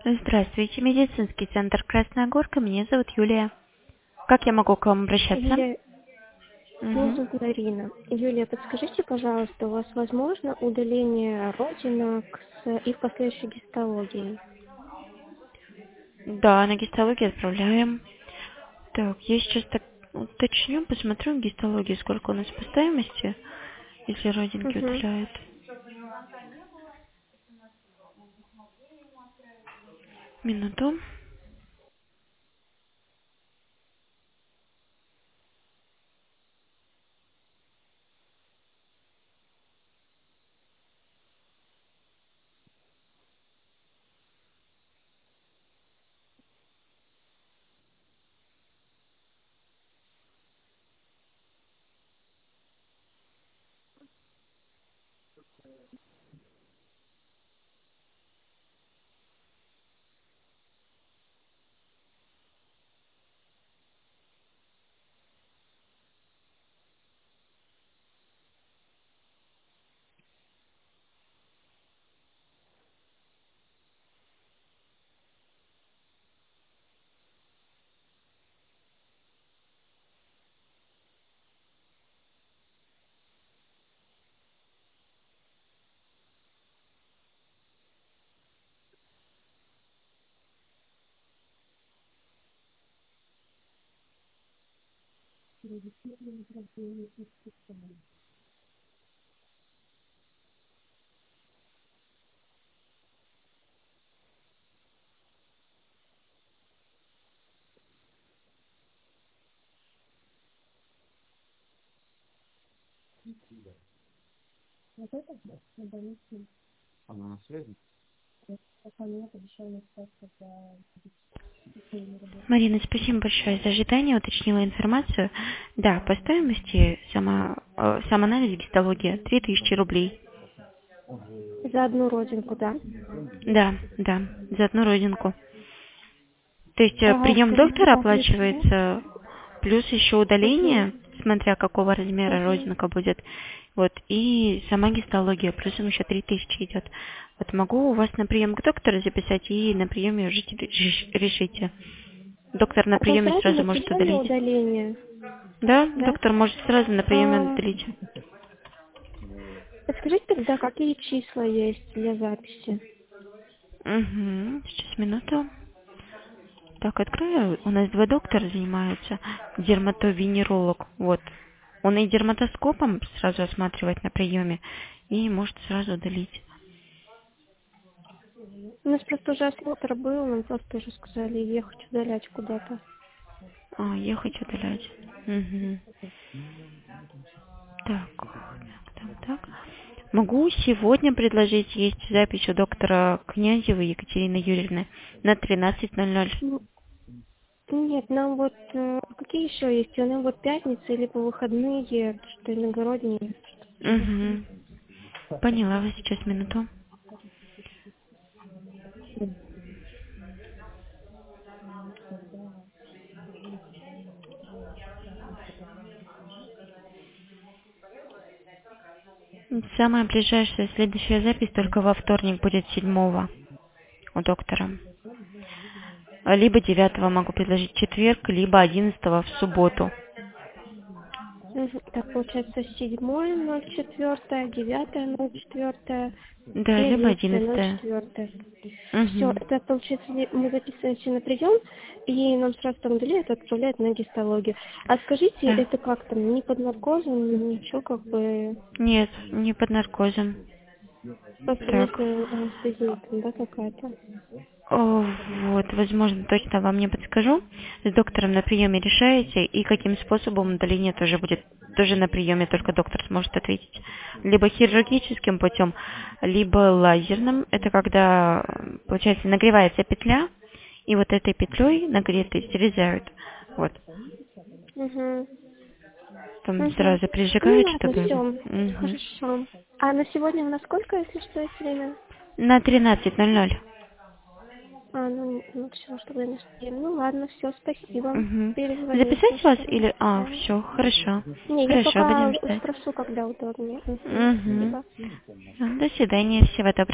Здравствуйте, медицинский центр Красная Горка. Меня зовут Юлия. Как я могу к вам обращаться? Юлия, меня Мгм. зовут Марина. Юлия, подскажите, пожалуйста, у вас возможно удаление родинок и в последующей гистологии? Да, на гистологию отправляем. Так, я сейчас так уточню, посмотрю на гистологию, сколько у нас по стоимости, если родинки Угу. удаляют. Минуту. Марина, спасибо большое за ожидание, уточнила информацию. Да, по стоимости сам анализ гистология 3000 рублей. За одну родинку, да? Да, да, за одну родинку. То есть прием Скажите, доктора как лечение? оплачивается, плюс еще Угу. удаление, смотря какого размера Угу. родинка будет. Вот, и сама гистология, плюсом еще 3000 идет. Вот могу у вас на прием к доктору записать и на приеме уже решите. Доктор на Это приеме сразу сразу на может приеме удалить. удаление, Да, да? доктор может сразу на приеме А, удалить. подскажите тогда, какие числа есть для записи? Угу, сейчас минуту. Так, открою. У нас два доктора занимаются. Дерматовенеролог. Вот. Он и дерматоскопом сразу осматривает на приеме и может сразу удалить. У нас просто уже осмотр был, нам просто уже сказали ехать удалять куда-то. Ехать удалять. Угу. Так. Могу сегодня предложить, есть запись у доктора Князевой Екатерины Юрьевны на 13:00. Нет, нам вот какие еще есть? Нам вот пятница, либо выходные, что иногородние. Угу. Поняла вас сейчас, минуту. Самая ближайшая следующая запись только во вторник будет 7 у доктора. Либо 9 могу предложить в четверг, либо 11 в субботу. Мгм. Так, получается, 7.04, 9.04 Да, и либо 11. 11.04. Все, Угу. это получается, мы записываемся на прием, и нам сразу там удаляют, отправляют на гистологию. А скажите, Да. это как там, не под наркозом, ничего, как бы, Нет, не под наркозом. просто Так. местная анестезия, там, да, какая-то? Вот, возможно, точно вам не подскажу. С доктором на приеме решаете, и каким способом удаление тоже будет. Тоже на приеме только доктор сможет ответить. Либо хирургическим путем, либо лазерным. Это когда, получается, нагревается петля, и вот этой петлей нагретой срезают. Вот. Угу. Там Угу. сразу Ну прижигают, ладно, чтобы... все, Мгм. хорошо. А на сегодня у нас сколько, если что, есть время? На 13:00. Ну все, чтобы на время. Ну ладно, все, спасибо. Угу. Перезвоните, Записать вас что или... да. все, хорошо. Не, я Хорошо, пока будем ждать. спрошу, когда удобнее. Угу, Угу. спасибо. До свидания, всего доброго.